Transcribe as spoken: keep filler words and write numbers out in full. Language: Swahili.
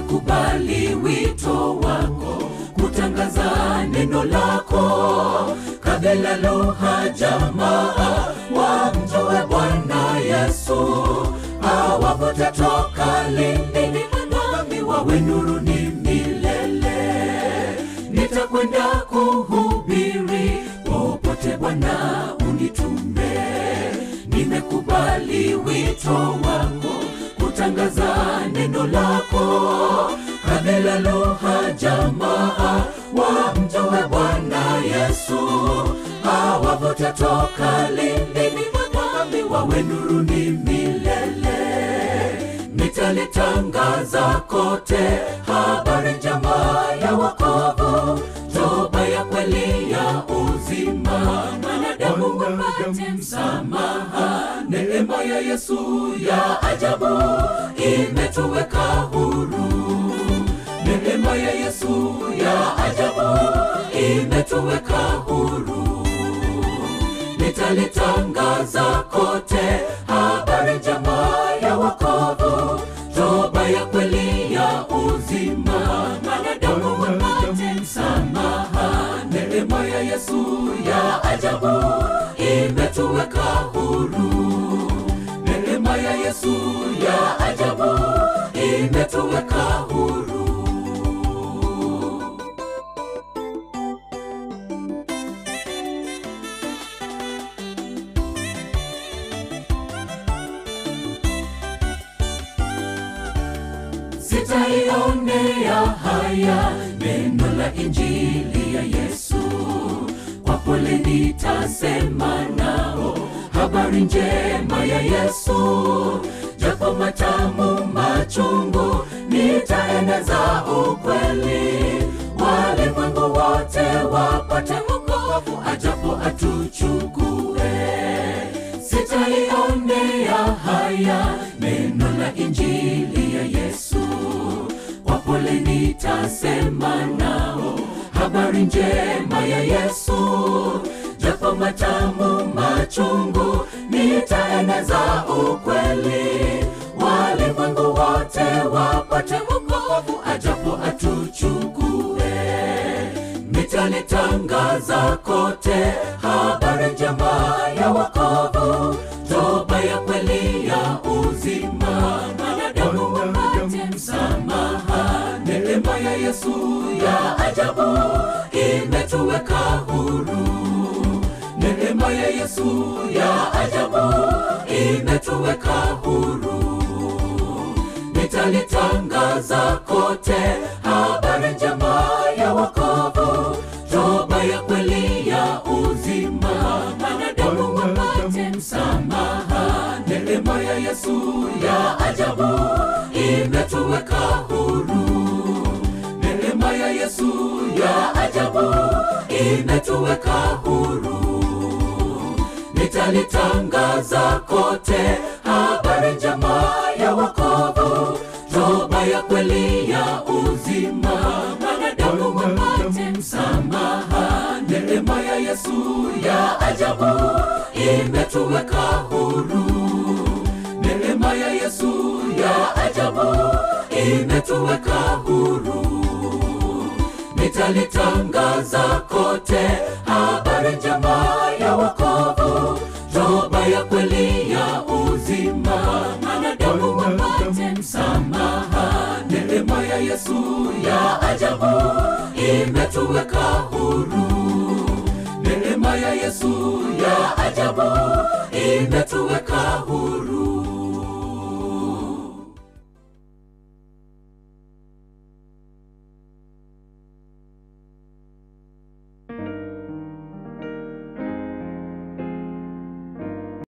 nimekubali wito wako, kutangaza neno lako. Kabila, lugha, jamaa wamjue Bwana Yesu. Awavute toka lindini, nami wawe nuruni milele. Nitakwenda kuhubiri popote Bwana unitume. Nimekubali wito wako, kutangaza neno lako. Kabila, lugha, jamaa wamjue Bwana Yesu. Awavute toka lindini, nami wawe nuruni milele. Nitalitangaza kote habari njema ya wokovu, toba ya kweli ya uzima. Wanadamu wapate msamaha, neema ya Yesu ya ajabu imetuweka huru. Neema ya Yesu ya ajabu imetuweka huru. Nitalitangaza kote habari njema ya wokovu, toba ya kweli ya uzima. Wanadamu wapate msamaha, neema ya Yesu ya ajabu imetuweka huru. Neema ya Yesu ya ajabu imetuweka huru. Sitaionea haya neno la injili ya Yesu. Kwa pole nitasema nao habari njema ya Yesu. Japo matamu machungu, nitaeneza ukweli. Walimwengu wote wapate wokovu, ajapo atuchukue. Sitaionea haya neno la injili ya Yesu. Kwa pole nitasema nao habari njema ya Yesu. Japo matamu machungu, nitaeneza ukweli. Walimwengu wote wapate wokovu, ajapo atuchukue. Nitalitangaza kote habari njema ya wokovu, toba ya kweli ya uzima. Wanadamu wapate msamaha, neema ya Yesu ya ajabu imetuweka huru. Neema ya Yesu ya ajabu imetuweka huru. Nitalitangaza kote habari njema ya wokovu, toba ya kweli ya uzima. Wanadamu wapate msamaha, neema ya Yesu ya ajabu imetuweka huru. Neema ya Yesu ya ajabu imetuweka huru. Nitalitangaza kote habari njema ya wokovu, toba ya kweli ya uzima. Wanadamu wapate msamaha, neema ya Yesu ya ajabu imetuweka huru. Neema ya Yesu ya ajabu imetuweka huru. Nitalitangaza kote habari njema ya wokovu, toba ya kweli ya uzima. Wanadamu wapate msamaha, neema ya Yesu ya ajabu imetuweka huru. Neema ya Yesu ya ajabu imetuweka huru.